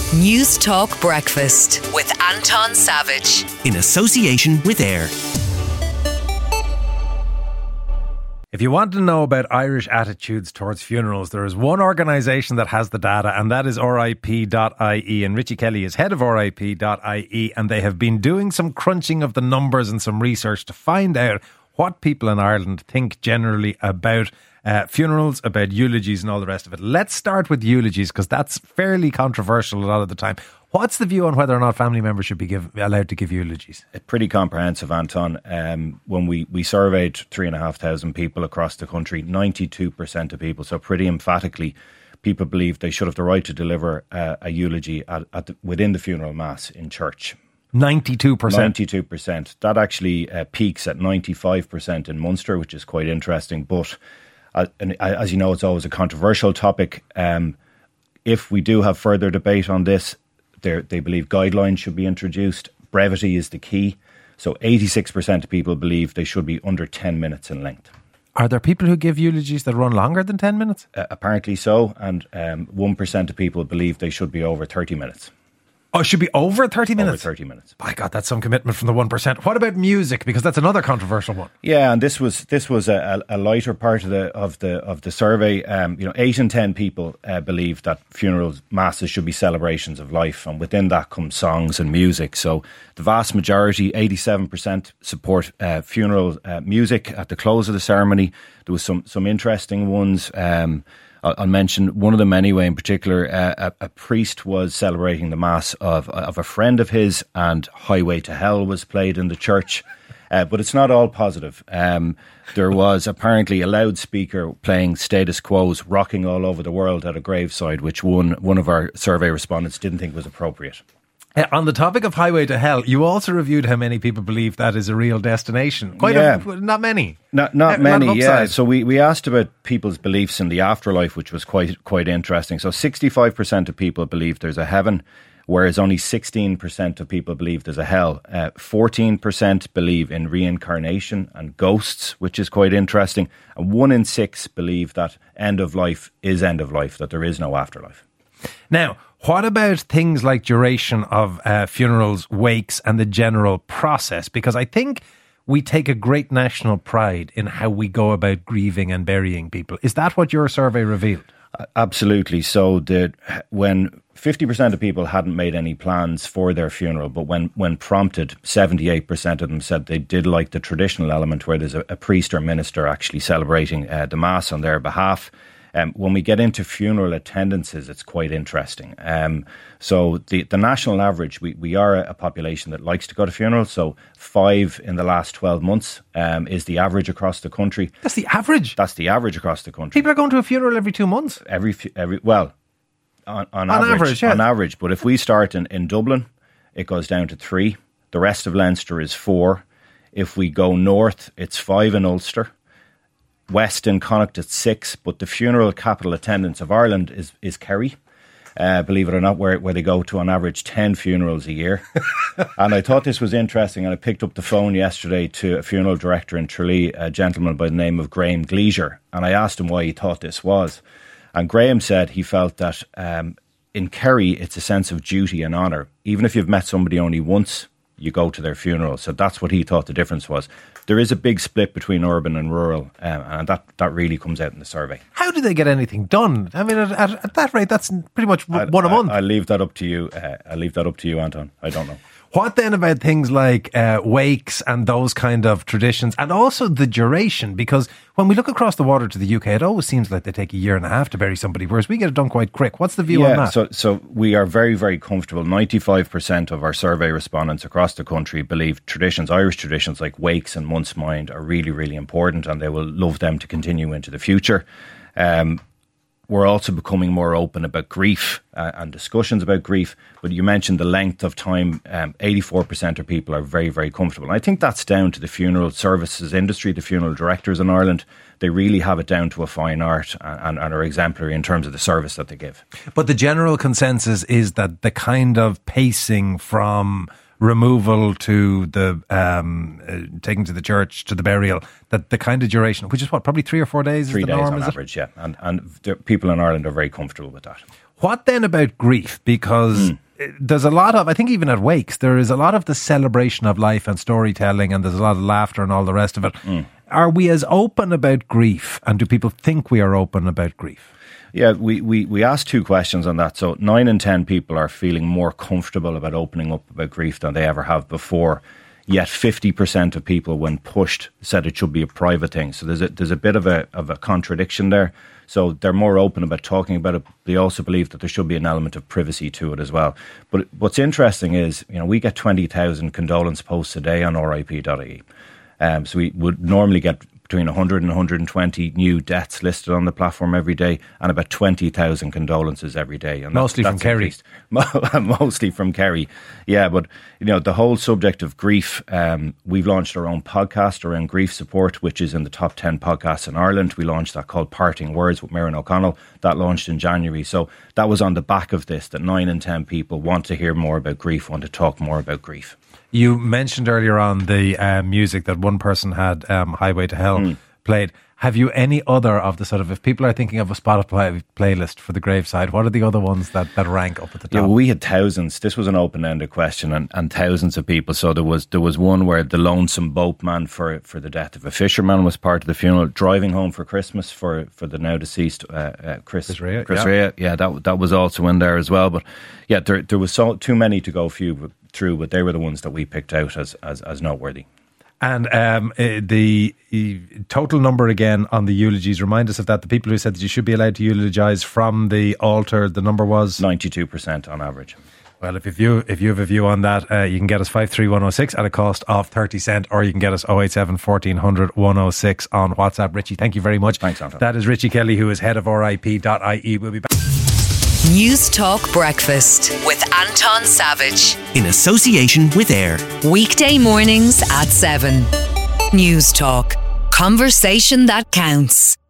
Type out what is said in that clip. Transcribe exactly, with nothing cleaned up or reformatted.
News Talk Breakfast with Anton Savage. In association with AIR. If you want to know about Irish attitudes towards funerals, there is one organisation that has the data, and that is R I P dot I E. And Richie Kelly is head of R I P dot I E, and they have been doing some crunching of the numbers and some research to find out what people in Ireland think generally about uh, funerals, about eulogies and all the rest of it. Let's start with eulogies, because that's fairly controversial a lot of the time. What's the view on whether or not family members should be give, allowed to give eulogies? Pretty comprehensive, Anton. Um, when we, we surveyed three and a half thousand people across the country, ninety-two percent of people, so pretty emphatically, people believe they should have the right to deliver uh, a eulogy at, at the, within the funeral mass in church. ninety-two percent? ninety-two percent. That actually uh, peaks at ninety-five percent in Munster, which is quite interesting. But uh, and, uh, as you know, it's always a controversial topic. Um, if we do have further debate on this, they believe guidelines should be introduced. Brevity is the key. So eighty-six percent of people believe they should be under ten minutes in length. Are there people who give eulogies that run longer than ten minutes? Uh, apparently so. And um, one percent of people believe they should be over thirty minutes. Oh, it should be over thirty minutes? Over thirty minutes. By God, that's some commitment from the one percent. What about music? Because that's another controversial one. Yeah, and this was this was a, a lighter part of the of the of the survey. Um, you know, eight in ten people uh, believe that funerals, masses should be celebrations of life, and within that comes songs and music. So the vast majority, eighty-seven percent, support uh, funeral uh, music at the close of the ceremony. There was some some interesting ones. Um, I'll mention one of them anyway. In particular, uh, a, a priest was celebrating the mass of of a friend of his, and Highway to Hell was played in the church. Uh, but it's not all positive. Um, there was apparently a loudspeaker playing Status Quo's "Rocking All Over the World" at a graveside, which one one of our survey respondents didn't think was appropriate. Uh, on the topic of Highway to Hell, you also reviewed how many people believe that is a real destination. Quite yeah. a, not many. Not not a many, yeah. So we, we asked about people's beliefs in the afterlife, which was quite quite interesting. So sixty-five percent of people believe there's a heaven, whereas only sixteen percent of people believe there's a hell. Uh, fourteen percent believe in reincarnation and ghosts, which is quite interesting. And one in six believe that end of life is end of life, that there is no afterlife. Now, what about things like duration of uh, funerals, wakes and the general process? Because I think we take a great national pride in how we go about grieving and burying people. Is that what your survey revealed? Uh, absolutely. So the, when fifty percent of people hadn't made any plans for their funeral, but when, when prompted, seventy-eight percent of them said they did like the traditional element where there's a, a priest or minister actually celebrating uh, the mass on their behalf. Um, when we get into funeral attendances, it's quite interesting. Um, so the, the national average, we, we are a population that likes to go to funerals. So five in the last twelve months um, is the average across the country. That's the average? That's the average across the country. People are going to a funeral every two months? Every, every well, on, on, on average. average yeah. On average. But if we start in, in Dublin, it goes down to three. The rest of Leinster is four. If we go north, it's five in Ulster. West in Connacht at six, but the funeral capital attendance of Ireland is is Kerry, uh, believe it or not, where where they go to on average ten funerals a year. And I thought this was interesting, and I picked up the phone yesterday to a funeral director in Tralee, a gentleman by the name of Graham Gleasier, and I asked him why he thought this was. And Graham said he felt that um, in Kerry it's a sense of duty and honour. Even if you've met somebody only once, you go to their funeral. So that's what he thought the difference was. There is a big split between urban and rural, um, and that, that really comes out in the survey. How do they get anything done? I mean, at, at, at that rate, that's pretty much I, one a month. I, I'll leave that up to you. Uh, I'll leave that up to you, Anton. I don't know. What then about things like uh, wakes and those kind of traditions, and also the duration? Because when we look across the water to the U K, it always seems like they take a year and a half to bury somebody, whereas we get it done quite quick. What's the view yeah, on that? So, so we are very, very comfortable. ninety-five percent of our survey respondents across the country believe traditions, Irish traditions like wakes and month's mind, are really, really important, and they will love them to continue into the future. Um, We're also becoming more open about grief uh, and discussions about grief. But you mentioned the length of time. Um, eighty-four percent of people are very, very comfortable. And I think that's down to the funeral services industry, the funeral directors in Ireland. They really have it down to a fine art and, and are exemplary in terms of the service that they give. But the general consensus is that the kind of pacing from removal to the um, uh, taking to the church to the burial, that the kind of duration, which is what, probably three or four days, three is the days norm, on is average, it? yeah, and and the people in Ireland are very comfortable with that. What then about grief? Because mm. there's a lot of, I think even at wakes, there is a lot of the celebration of life and storytelling, and there's a lot of laughter and all the rest of it. Mm. Are we as open about grief, and do people think we are open about grief? Yeah, we, we, we asked two questions on that. So nine in ten people are feeling more comfortable about opening up about grief than they ever have before. Yet fifty percent of people, when pushed, said it should be a private thing. So there's a, there's a bit of a of a contradiction there. So they're more open about talking about it. They also believe that there should be an element of privacy to it as well. But what's interesting is, you know, we get twenty thousand condolence posts a day on R I P dot I E. Um, so we would normally get between one hundred and one hundred twenty new deaths listed on the platform every day, and about twenty thousand condolences every day. And mostly that's, that's from Kerry. Mostly from Kerry. Yeah, but you know, the whole subject of grief, um, we've launched our own podcast around grief support, which is in the top ten podcasts in Ireland. We launched that called Parting Words with Maireann O'Connell. That launched in January. So that was on the back of this, that nine in ten people want to hear more about grief, want to talk more about grief. You mentioned earlier on the uh, music that one person had, um, Highway to Hell, mm. played. Have you any other of the sort of, if people are thinking of a Spotify playlist for the graveside, what are the other ones that, that rank up at the top? Yeah, well, we had thousands. This was an open-ended question, and, and thousands of people. So there was there was one where the lonesome boatman for, for the death of a fisherman was part of the funeral. Driving home for Christmas for, for the now deceased uh, uh, Chris Chris Rea. Chris yeah, Rea. yeah that that was also in there as well. But yeah, there there was so too many to go few through, but they were the ones that we picked out as as, as noteworthy. And um, uh, the uh, total number again on the eulogies, remind us of that. The people who said that you should be allowed to eulogise from the altar, the number was? ninety-two percent on average. Well, if you if you have a view on that, uh, you can get us five three one oh six at a cost of thirty cent, or you can get us oh eight seven, fourteen hundred, one oh six on WhatsApp. Richie, thank you very much. Thanks, Anton. That is Richie Kelly, who is head of R I P dot I E. We'll be back. News Talk Breakfast with Anton Savage. In association with AIR. Weekday mornings at seven. News Talk. Conversation that counts.